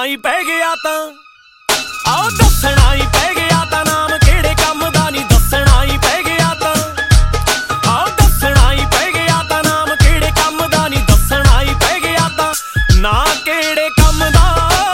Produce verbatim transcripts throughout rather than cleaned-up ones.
ਦੱਸਣਾ ਹੀ ਪੈ ਗਿਆ ਤਾਂ ਆਓ ਦੱਸਣਾ ਹੀ ਪੈ ਗਿਆ ਤਾਂ ਨਾਮ ਕਿਹੜੇ ਕੰਮ ਦਾ ਨਹੀਂ ਦੱਸਣਾ ਹੀ ਪੈ ਗਿਆ ਤਾਂ ਆਓ ਦੱਸਣਾ ਹੀ ਪੈ ਗਿਆ ਤਾਂ ਨਾਮ ਕਿਹੜੇ ਕੰਮ ਦਾ ਨਹੀਂ ਦੱਸਣਾ ਹੀ ਪੈ ਗਿਆ ਤਾਂ ਨਾ ਕਿਹੜੇ ਕੰਮ ਦਾ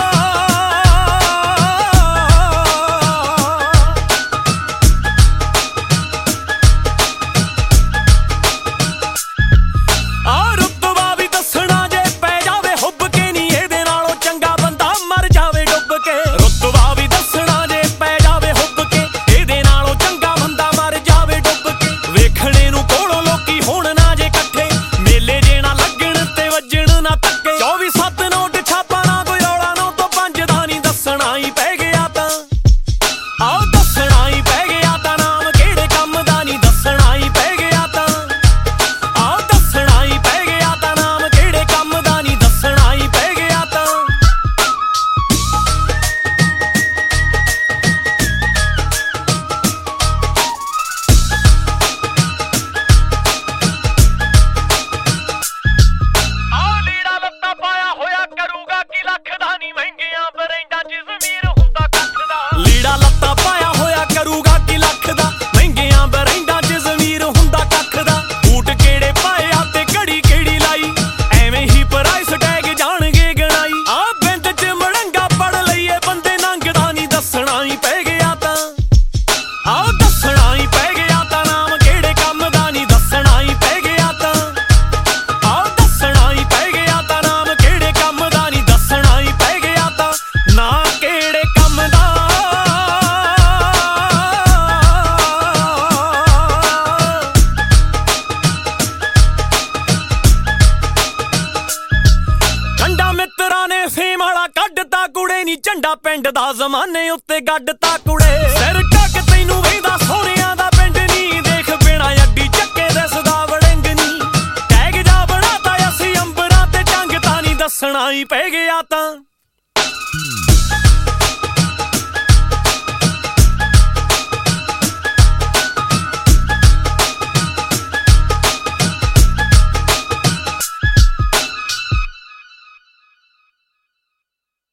ਝੰਡਾ ਪਿੰਡ ਦਾ ਜ਼ਮਾਨੇ ਉੱਤੇ ਗੱਡਤਾ ਕੁੜੇ ਸਿਰ ਟੱਕ ਤੈਨੂੰ ਵੇਂਦਾ ਸੋਹਣਿਆਂ ਦਾ ਪਿੰਡ ਨਹੀਂ ਦੇਖ ਬਿਨਾ ਅੱਡੀ ਚੱਕੇ ਦਿਸਦਾ ਵੜਿੰਗ ਨਹੀਂ ਟੈਗ ਜਾ ਬਣਾਤਾ ਅਸੀਂ ਅੰਬਰਾਂ ਤੇ ਟੰਗ ਤਾਂ ਨਹੀਂ ਦੱਸਣਾ ਹੀ ਪੈ ਗਿਆ ਤਾਂ